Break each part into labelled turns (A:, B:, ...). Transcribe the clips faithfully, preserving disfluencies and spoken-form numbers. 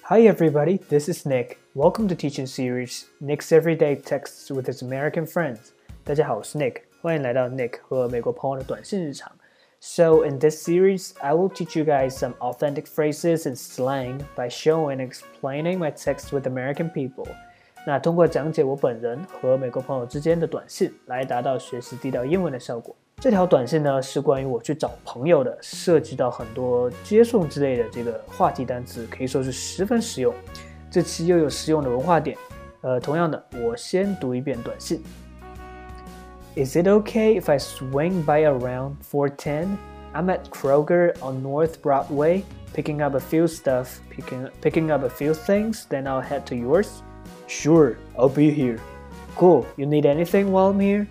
A: Hi everybody, this is Nick. Welcome to teaching series Nick's Everyday Texts with his American friends. 大家好，我是 Nick， 欢迎来到 Nick 和美国朋友的短信日常。So in this series, I will teach you guys some authentic phrases and slang by showing and explaining my text with American people. 那通过讲解我本人和美国朋友之间的短信，来达到学习地道英文的效果。这条短信呢是关于我去找朋友的，涉及到很多接送之类的这个话题单词，可以说是十分实用。这期又有实用的文化点。呃，同样的，我先读一遍短信。Is it okay if I swing by around four ten? I'm at Kroger on North Broadway, picking up a few stuff, picking picking up a few things, then I'll head to yours. Sure, I'll be here. Cool. You need anything while I'm here?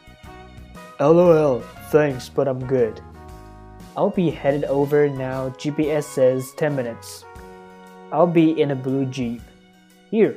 A: LOL, thanks, but I'm good. I'll be headed over now. G P S says ten minutes. I'll be in a blue Jeep. Here.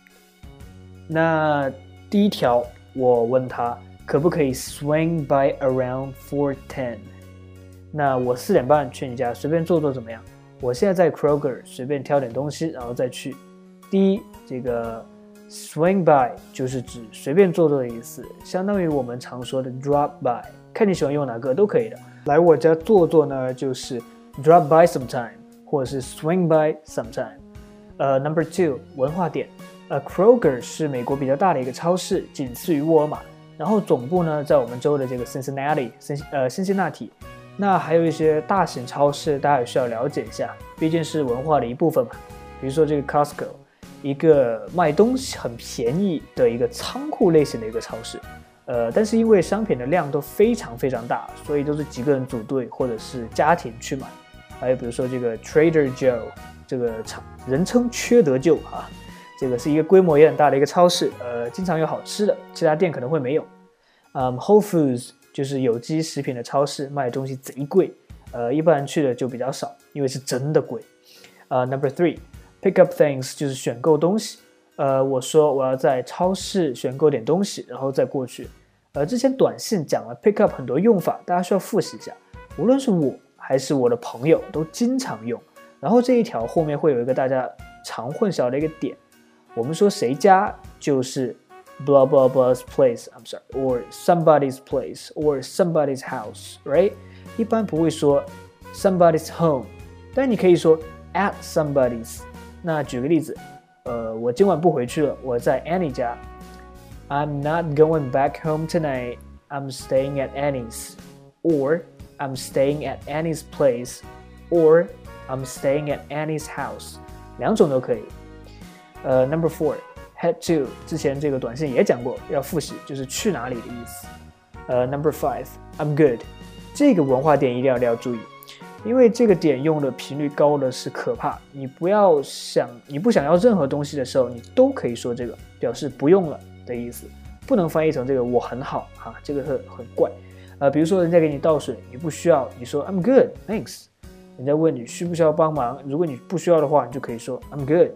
A: 那第一条，我问他可不可以 swing by around four ten？ 那我四点半去你家随便坐坐怎么样？我现在在 Kroger 随便挑点东西，然后再去。第一，这个swing by 就是指随便坐坐的意思，相当于我们常说的 drop by， 看你喜欢用哪个都可以的。来我家坐坐呢，就是 drop by sometime， 或者是 swing by sometime。呃 ，number two 文化点，呃 ，Kroger 是美国比较大的一个超市，仅次于沃尔玛。然后总部呢在我们州的这个 Cincinnati， 辛呃辛辛那提。那还有一些大型超市，大家也需要了解一下，毕竟是文化的一部分嘛。比如说这个 Costco。一个卖东西很便宜的一个仓库类型的一个超市，呃，但是因为商品的量都非常非常大，所以都是几个人组队或者是家庭去买。还有比如说这个 Trader Joe， 这个人称缺德舅啊，这个是一个规模也很大的一个超市，呃，经常有好吃的，其他店可能会没有。嗯 ，Whole Foods 就是有机食品的超市，卖的东西贼贵，呃，一般人去的就比较少，因为是真的贵。呃 ，Number three。Pick up things 就是选购东西，呃，我说我要在超市选购点东西，然后再过去。呃，之前短信讲了 pick up 很多用法，大家需要复习一下。无论是我还是我的朋友都经常用。然后这一条后面会有一个大家常混淆的一个点，我们说谁家就是 blah blah blah's place，I'm sorry， or somebody's place or somebody's house，right？ 一般不会说 somebody's home， 但你可以说 at somebody's。那举个例子，呃，我今晚不回去了，我在 Annie 家。I'm not going back home tonight. I'm staying at Annie's. Or I'm staying at Annie's place. Or I'm staying at Annie's house. 两种都可以。呃 ，Number four, head to 之前这个短信也讲过，要复习，就是去哪里的意思。呃 ，Number five, I'm good. 这个文化点一定要要注意。因为这个点用的频率高的是可怕，你不要想你不想要任何东西的时候，你都可以说这个，表示不用了的意思，不能翻译成这个我很好哈，这个很很怪。呃，比如说人家给你倒水，你不需要，你说 I'm good, thanks。人家问你需不需要帮忙，如果你不需要的话，你就可以说 I'm good,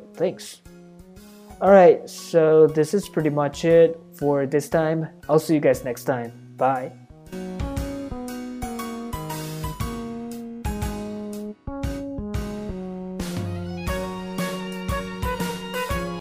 A: thanks。Alright, so this is pretty much it for this time. I'll see you guys next time. Bye.